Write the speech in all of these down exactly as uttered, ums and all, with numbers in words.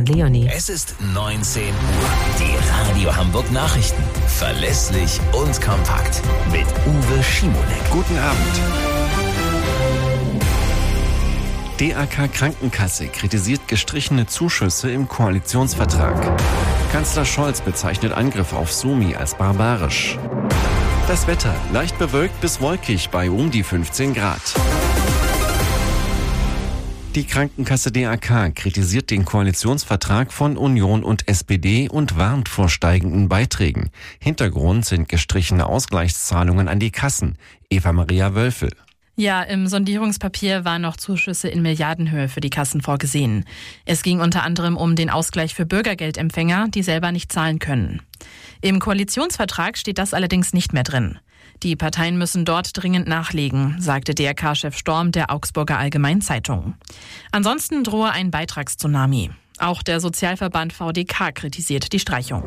Stefan Leonie. Es ist neunzehn Uhr. Die Radio Hamburg Nachrichten. Verlässlich und kompakt. Mit Uwe Schimonek. Guten Abend. D A K Krankenkasse kritisiert gestrichene Zuschüsse im Koalitionsvertrag. Kanzler Scholz bezeichnet Angriff auf Sumi als barbarisch. Das Wetter leicht bewölkt bis wolkig bei um die fünfzehn Grad. Die Krankenkasse D A K kritisiert den Koalitionsvertrag von Union und S P D und warnt vor steigenden Beiträgen. Hintergrund sind gestrichene Ausgleichszahlungen an die Kassen. Eva-Maria Wölfel. Ja, im Sondierungspapier waren noch Zuschüsse in Milliardenhöhe für die Kassen vorgesehen. Es ging unter anderem um den Ausgleich für Bürgergeldempfänger, die selber nicht zahlen können. Im Koalitionsvertrag steht das allerdings nicht mehr drin. Die Parteien müssen dort dringend nachlegen, sagte D R K-Chef Storm der Augsburger Allgemeinzeitung. Ansonsten drohe ein Beitragstsunami. Auch der Sozialverband V D K kritisiert die Streichung.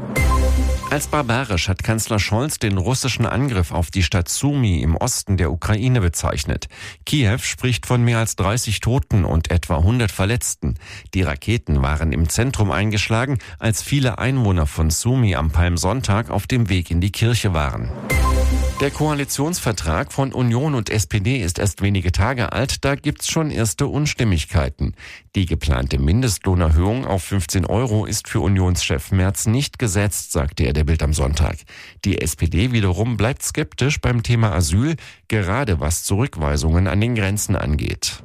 Als barbarisch hat Kanzler Scholz den russischen Angriff auf die Stadt Sumi im Osten der Ukraine bezeichnet. Kiew spricht von mehr als dreißig Toten und etwa hundert Verletzten. Die Raketen waren im Zentrum eingeschlagen, als viele Einwohner von Sumi am Palmsonntag auf dem Weg in die Kirche waren. Der Koalitionsvertrag von Union und S P D ist erst wenige Tage alt, da gibt's schon erste Unstimmigkeiten. Die geplante Mindestlohnerhöhung auf fünfzehn Euro ist für Unionschef Merz nicht gesetzt, sagte er der Bild am Sonntag. Die S P D wiederum bleibt skeptisch beim Thema Asyl, gerade was Zurückweisungen an den Grenzen angeht.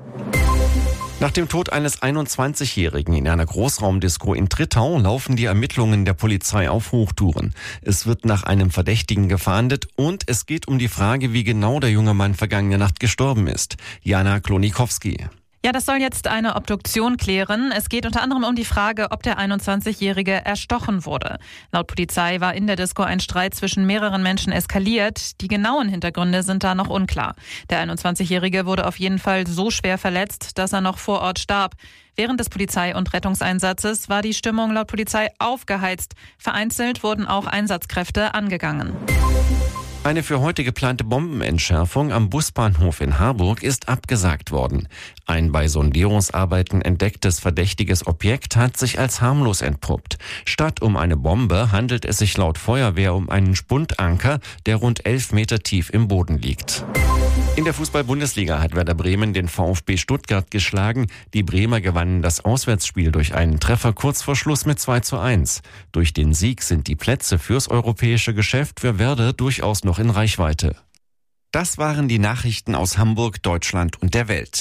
Nach dem Tod eines einundzwanzigjährigen in einer Großraumdisco in Trittau laufen die Ermittlungen der Polizei auf Hochtouren. Es wird nach einem Verdächtigen gefahndet und es geht um die Frage, wie genau der junge Mann vergangene Nacht gestorben ist. Jana Klonikowski. Ja, das soll jetzt eine Obduktion klären. Es geht unter anderem um die Frage, ob der einundzwanzigjährige erstochen wurde. Laut Polizei war in der Disco ein Streit zwischen mehreren Menschen eskaliert. Die genauen Hintergründe sind da noch unklar. Der einundzwanzigjährige wurde auf jeden Fall so schwer verletzt, dass er noch vor Ort starb. Während des Polizei- und Rettungseinsatzes war die Stimmung laut Polizei aufgeheizt. Vereinzelt wurden auch Einsatzkräfte angegangen. Eine für heute geplante Bombenentschärfung am Busbahnhof in Harburg ist abgesagt worden. Ein bei Sondierungsarbeiten entdecktes verdächtiges Objekt hat sich als harmlos entpuppt. Statt um eine Bombe handelt es sich laut Feuerwehr um einen Spundanker, der rund elf Meter tief im Boden liegt. In der Fußball-Bundesliga hat Werder Bremen den VfB Stuttgart geschlagen. Die Bremer gewannen das Auswärtsspiel durch einen Treffer kurz vor Schluss mit zwei zu eins. Durch den Sieg sind die Plätze fürs europäische Geschäft für Werder durchaus noch in Reichweite. Das waren die Nachrichten aus Hamburg, Deutschland und der Welt.